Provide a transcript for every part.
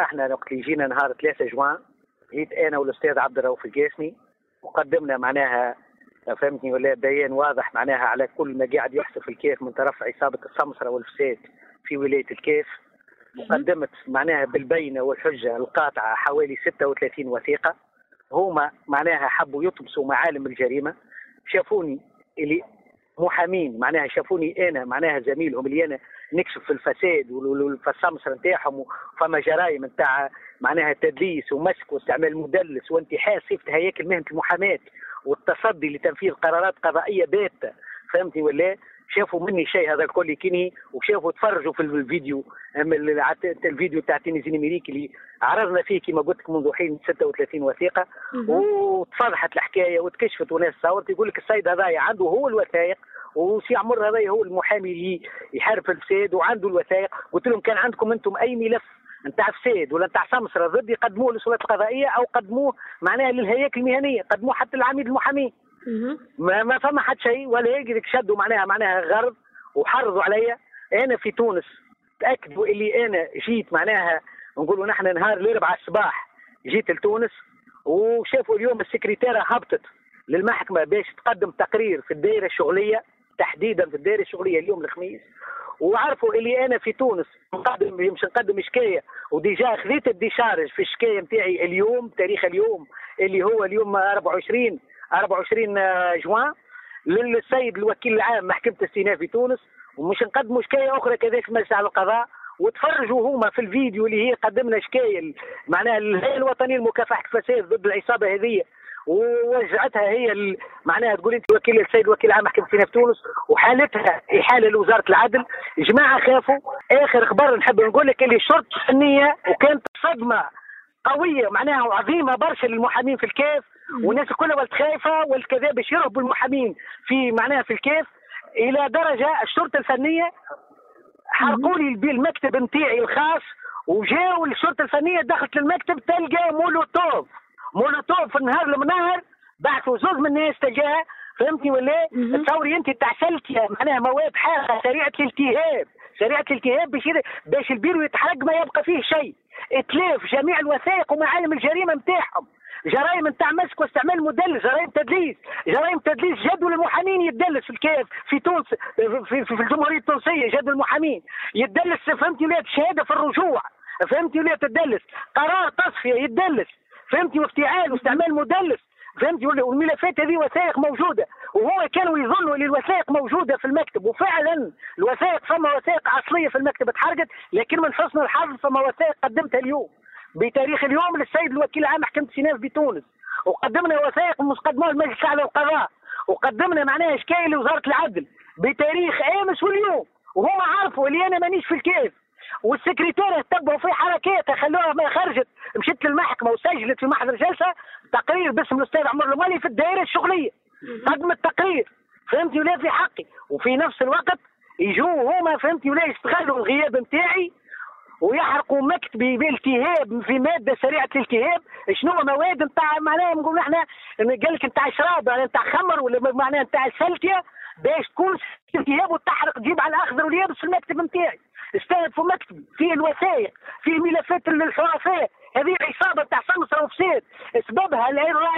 احنا وقت اللي جينا نهار 3 جوان جيت انا والاستاذ عبد الرؤوف القاسمي وقدمنا معناها فهمتني ولا بيان واضح معناها على كل ما قاعد يحصل في الكيف من طرف عصابه السمسره والفساد في ولايه الكيف. وقدمت معناها بالبينه والحجه القاطعه حوالي 36 وثيقه. هما معناها حبوا يطمسوا معالم الجريمه. شافوني اللي محامين معناها شافوني انا معناها زميلهم اللي انا نكشف في الفساد والسمسره نتاعهم وفما جرائم نتاع معناها تدليس ومسك واستعمال مدلس وانتحاس صفه هياكل مهنه المحاماه والتصدي لتنفيذ قرارات قضائيه باته. فهمتني ولا؟ شافوا مني شيء هذا الكل كني وشافوا تفرجوا في الفيديو الفيديو تاع تونس امريكي اللي عرضنا فيه كما قلت لك منذ حين 36 وثيقه. وتفضحت الحكايه وتكشفت وناس صورت يقول لك السيد هذايا عنده هو الوثائق وسي عمر هذايا هو المحامي اللي يحارب الفساد وعنده الوثائق. قلت لهم كان عندكم انتم اي ملف نتاع فساد ولا نتاع سمسره ضد يقدموه للسلطات القضائيه او قدموه معناها للهياكل المهنيه قدموه حتى للعميد المحامي. ما فما حد شيء ولا هيك شدوا معناها غرض وحرضوا عليا. انا في تونس تاكدوا اللي انا جيت معناها نقولوا نحن نهار الاربعاء الصباح جيت لتونس وشافوا اليوم السكرتيره هبطت للمحكمه باش تقدم تقرير في الدائره الشغليه تحديدا في الدائره الشغليه اليوم الخميس. وعرفوا اللي انا في تونس نقدم شكايه وديجا خذيت الديشارج في الشكايه نتاعي اليوم تاريخ اليوم اللي هو اليوم 24 جوان للسيد الوكيل العام محكمة الاستئناف في تونس. ومش نقدموا شكاية أخرى كذلك مجلس على القضاء. وتفرجوا هما في الفيديو اللي هي قدمنا شكاية معناها الهيئة الوطنية لمكافحة الفساد ضد العصابة هذه ووزعتها هي معناها تقول انت وكيل السيد الوكيل العام محكمة الاستئناف في تونس وحالتها إحالة لوزارة العدل. جماعة خافوا. آخر خبر نحب نقول لك اللي الشرطة الفنية وكانت صدمة قوية معناها وعظيمة برشا للمحامين في الكيف والناس كلها ولت خايفه والكذا باش يرهبوا المحامين في معناها في الكيف الى درجه الشرطه الفنيه حرقوا لي المكتب نتاعي الخاص وجاوا الشرطه الفنيه دخلت للمكتب تلقى مولوتوف في النهار المنهر بعثوا زوج من الناس تلقاها. فهمتني ولا؟ تصوري انت تاع سلكيه معناها مواد حاره سريعه الالتهاب باش البيرو يتحرق ما يبقى فيه شيء. اتلاف جميع الوثائق ومعالم الجريمه نتاعهم. جرائم نتاع مسك واستعمال مدلس، جرائم تدليس جدول المحامين يدلس في الكيف في تونس في الجمهوريه التونسيه جدول المحامين يدلس. فهمتي ولا شهاده في الرجوع فهمتي ولا تدلس قرار تصفيه يدلس فهمتي وافتعال واستعمال مدلس فهمتي والملفات هذه وثائق موجوده وهو كانوا يظنوا ان الوثائق موجوده في المكتب وفعلا الوثائق فما وثائق اصليه في المكتب اتحرقت. لكن من حسن الحظ فما وثائق قدمتها اليوم بتاريخ اليوم للسيد الوكيل العام محكمة الاستئناف بتونس وقدمنا وثائق مقدمة للمجلس الأعلى للقضاء وقدمنا معناها شكاية لوزارة العدل بتاريخ أمس واليوم وهم عارفوا اللي أنا مانيش في الكيف. والسكرتيرة تبعوا في حركاتها خلوها ما خرجت مشيت للمحكمة وسجلت في محضر جلسة تقرير باسم الأستاذ عمر المالي في الدائرة الشغلية قدمت تقرير فهمتي ولا في حقي. وفي نفس الوقت يجوا هما فهمتي ولا يستغلوا الغياب نتاعي ويحرقوا مكتبي بالتهاب في ماده سريعه الالتهاب. شنو مواد نتاع معناها نقول احنا قال لك نتاع شراب نتاع خمر ولا معناها نتاع السلكيه باش تكون التهاب وتحرق تجيب على الاخضر واليابس في المكتب نتاعي. استهدفوا مكتبي فيه الوثائق فيه ملفات الحرفاء هذه عصابه تاع سمسره وفساد. سببها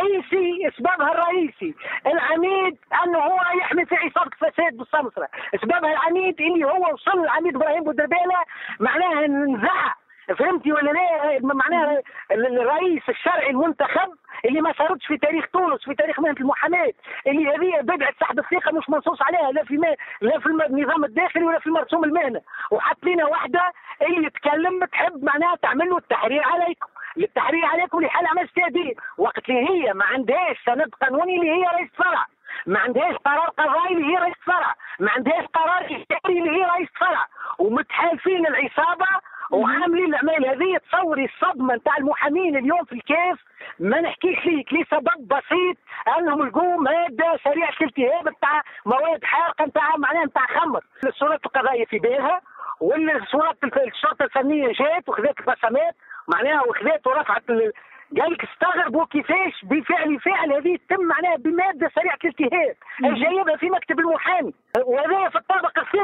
الرئيسي العميد انه هو يحمي في عصابه فساد بالسمسره. سببها العميد اللي هو وصل العميد ابراهيم بودرباله معناها نزع فهمتي ولا لا معناها الرئيس الشرعي المنتخب اللي ما صارتش في تاريخ تونس في تاريخ مهنه المحاماه اللي هذه بدعه سحب الثقه مش منصوص عليها لا في النظام الداخلي ولا في مرسوم المهنه. وحط لنا واحده اللي تكلم تحب معناها تعمل له التحرير عليكم لحال عمل استهداف وقت اللي هي ما عندهاش سند قانوني اللي هي رئيس فرع ما عندهاش قرار قضائي اللي هي رئيس فرع ما عندهاش قرار اداري اللي هي رئيس فرع ومتحالفين العصابه وعاملين الاعمال هذه. تصوري الصدمه نتاع المحامين اليوم في الكيف ما نحكيش ليك لسبب بسيط انهم لقوا ماده سريعه الالتهاب نتاع مواد حارقه نتاع خمر. السلطات القضائيه في بالها والسلطات الشرطه الفنيه جات وخذت البصمات معناها وخذت ورفعت قال لك استغربوا كيفاش فعل هذه تتم معناها بماده سريعه الالتهاب جايبها في مكتب المحامي وهذا في الطابق الثاني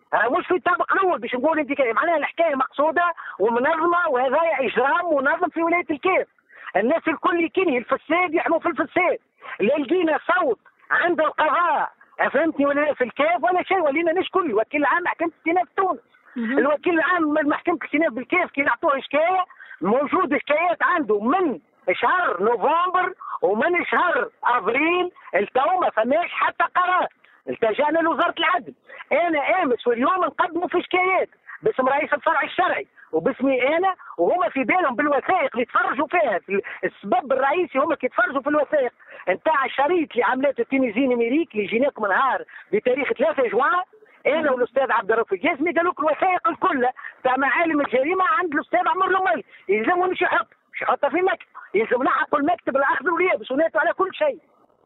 مش في الطابق الاول باش نقول انت معناها الحكايه مقصوده ومنظمه، وهذا اجرام منظم في ولايه الكيف. الناس الكل يكني الفساد يحموا في الفساد. لا لقينا صوت عند القضاء فهمتني ولا في الكيف ولا شيء، ولينا نشكر الوكيل العام محكمه الاستئناف تونس. الوكيل العام من محكمه الاستئناف بالكيف كي نعطوه شكايه موجود حكايات عنده من شهر نوفمبر ومن شهر ابريل التو ما فماش حتى قرار. التجأنا لوزاره العدل. انا امس واليوم نقدموا في شكايات باسم رئيس الفرع الشرعي وباسمي انا، وهما في بالهم بالوثائق اللي تفرجوا فيها. السبب الرئيسي هما كيتفرجوا في الوثائق نتاع الشريط اللي عملته تينيزين امريك اللي جيناكم نهار بتاريخ 3 جوان. انا والاستاذ عبد الرؤوف الجسمي قالوا لك الوثائق الكل تاع معالم الجريمه عند الاستاذ عمر لمي، يلزموا مش يحطها في مكتب، يلزم نحقوا المكتب الاخضر واليابس وناتوا على كل شيء.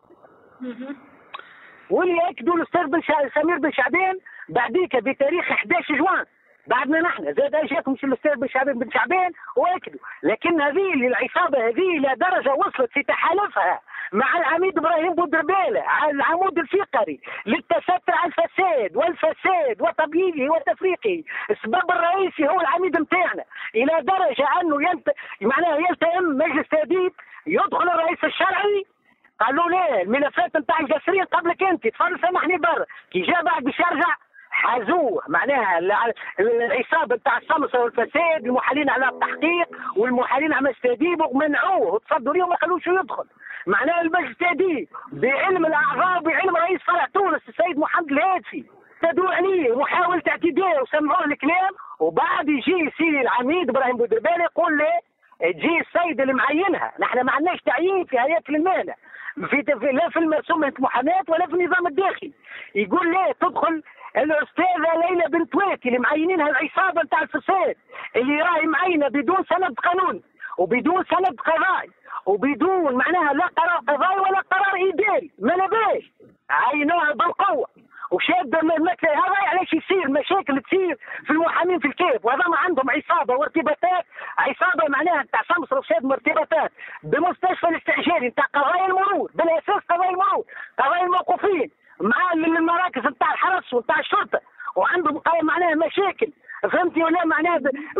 واللي ياكدوا الاستاذ سمير بن شعبان بعديك بتاريخ 11 جوان بعدنا نحن زاد اجاكم الاستاذ بن شعبان واكدوا. لكن هذه العصابه هذه الى درجه وصلت في تحالفها مع العميد ابراهيم بودرباله على العمود الفقري للتستر على الفساد وتبييضه وتفريقه. السبب الرئيسي هو العميد نتاعنا، الى درجه انه معناها يلتئم مجلس تاديب يدخل الرئيس الشرعي قالوا لا الملفات نتاع القصرين قبلك انت تفضل سامحني برا، كي جاء بعد باش يرجع حازوه. معناها العصابه نتاع السمسره والفساد المحالين على التحقيق والمحالين على التاديب ومنعوه وتصدوا ليه وما خلوش يدخل. معناها المجلس التاديب بعلم الاعضاء بعلم رئيس فرع تونس السيد محمد الهادفي تدعو عليه محاوله اعتداء وسمعوه الكلام، وبعد يجي سيدي العميد ابراهيم بودربالي يقول لي تجي السيد اللي معينها. نحن ما عندناش تعيين في هيئه المهنه لا في المرسومة محاماة ولا في النظام الداخلي. يقول لا تدخل الاستاذه ليلى بنت واكي اللي معينينها العصابه نتاع الفساد اللي راهي معينه بدون سند قانوني وبدون سند قضائي وبدون معناها لا قرار قضائي ولا قرار اداري، ما نباش عينوها بالقوه وشاد المكتب. هذا علاش يصير مشاكل تصير في المحامين في الكيف، وهذا ما عندهم عصابه وارتباطات، عصابه معناها نتاع سمسره وشاد مرتبطات بمستشفى الاستعجالي نتاع قضايا المرور، بالاساس قضايا المرور قضايا الموقوفين مع المراكز نتاع الحرس ونتاع الشرطه، وعندهم معناها مشاكل فهمتي ولا معناها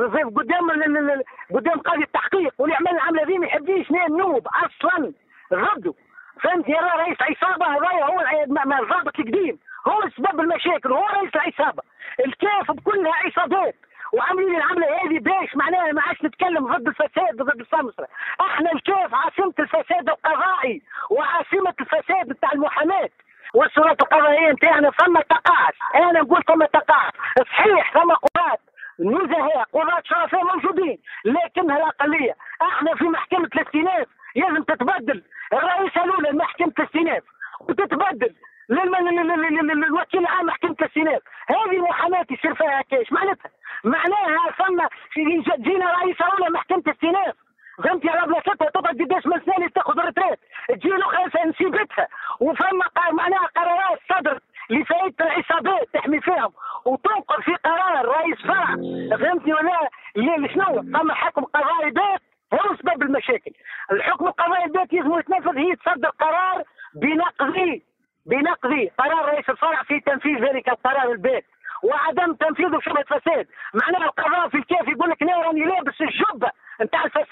قدام قاضي التحقيق. واللي عمل العمله ذي ما يحبش نوب اصلا ردوا فهمتي. رئيس عصابه هذايا هو الضابط القديم هو سبب المشاكل وهو رئيس العصابه. الكيف بكلها عصابات وعاملين العمله هذه باش معناها ما عادش نتكلم ضد الفساد وضد السمسره. احنا الكيف عاصمه الفساد القضائي وعاصمه الفساد بتاع المحاماه والسلطات القضائيه نتاعنا. ثم تقاعس، انا نقول ثم تقاعس صحيح، ثم قضاة نزهاء قضاة شرفاء موجودين لكنها الاقليه. احنا في محكمه الاستئناف لازم تتبدل الرئيسه الاولى لمحكمه الاستئناف وتتبدل للوكيل العام محكمه الاستئناف. هذه المحاماه يصير فيها هكاش معناها ثم جينا رئيسه اولى محكمه الاستئناف فهمتي على بلاصتها تقعد قداش من سنه تاخذ ريتريت تجي له نسيبتها وفما معناها قرارات صدر لفائده العصابات تحمي فيهم وتنقل في قرار رئيس فرع فهمتي ولا شنو فما حكم قضائي بات هو سبب المشاكل. الحكم القضائي البات يلزم يتنفذ، هي تصدر قرار بنقضي قرار رئيس الفرع في تنفيذ ذلك القرار البات وعدم تنفيذه شبهه فساد. معناها القضاء في الكيف يقول لك لا راني لابس الجبه نتاع الفساد